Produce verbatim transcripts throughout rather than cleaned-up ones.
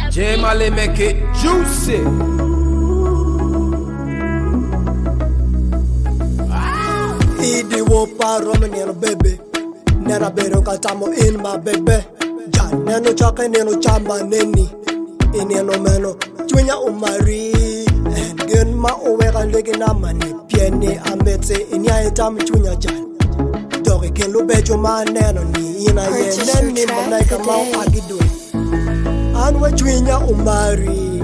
J-Mali make it juicy. Idi wo paro menino baby, nena bero katamo in my baby. Jan neno chaka neno chamba neni, ineno meno tunya umari. And gen ma oweka legi na mani pieni ametse inya etam tunya jan. Doge ken lo bejo ma neno ni ina ye neni manai kama agidwe. Anwe tunya umari,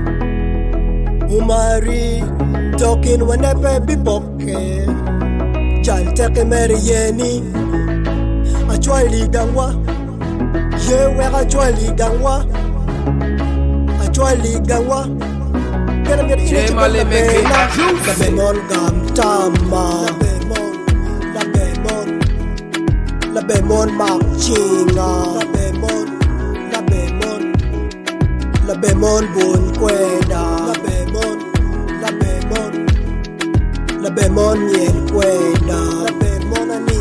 umari talking whenever be boke. Jal teke meri yeni Achwali gangwa Yewe achwali gangwa Achwali gangwa J-Mali make it juicy. Labe mon gam tama Labe mon Labe mon mak chinga Labe mon Labe mon Labe mon bun kweda Labe mon Labe mon Labe mon yen kweda Labe mon ani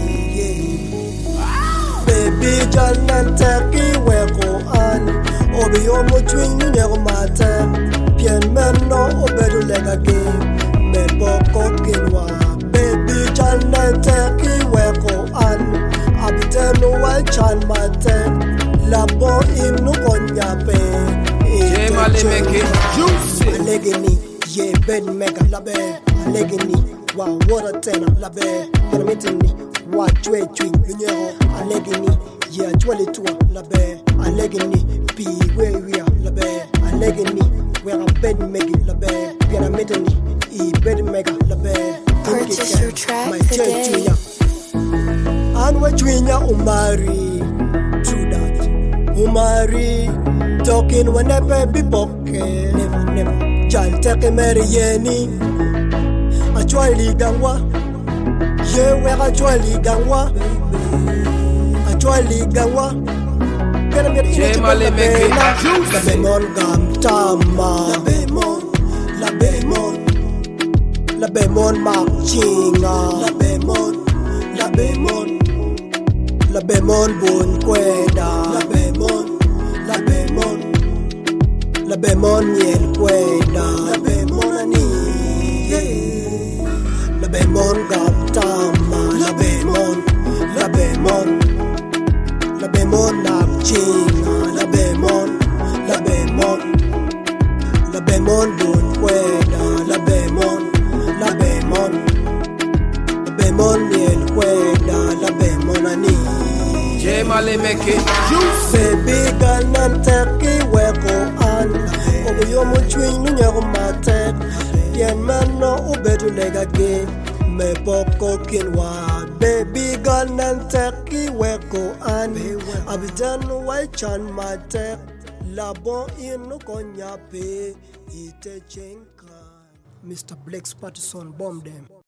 yeah. Baby jalan teki weko an Obi omo chwing nyego mate Pien meno obedu lega game Me boko kinwa Baby jalan teki weko an Abitenu wa chan mate Labo inu konyape J-Mali make it juicy. Alegini ye ben mega labe Alegini wa water tena labe Permitini wa chwe chwe Lunyero Alegini ye chwele tua labe Alegini pi we we labe Alegini we a ben mega labe Permitini I ben mega labe Purchase your track my today. Anwa chwinya umari True that Umari Talking whenever be boke Never never Jal teke meri yeni Achwali gangwa Yewe achwali gangwa Achwali gangwa J-Mali make it juicy. Labe mon gam tama Labe mon Labe mon Labe mon mak chinga Labe mon Labe mon Labe mon bun kweda Labe mon Labe mon Labe mon yen kweda Labe mon ani yeah. Labe mon gam tama Labe mon Labe mon Labe mon nak chinga Labe mon Labe mon Labe mon bun kweda Labe mon Labe mon Labe mon yen kweda Labe mon ani J-Mali make it juicy. Baby girl nan teki weko an Obo yomo chwing nunyego matek Yen meno ubedu lega ge Me boko kinwa Baby girl nan teki weko an Abidanu waichan matek Labon inu konyape Ite chenka Mister Blakes Patterson bomb them.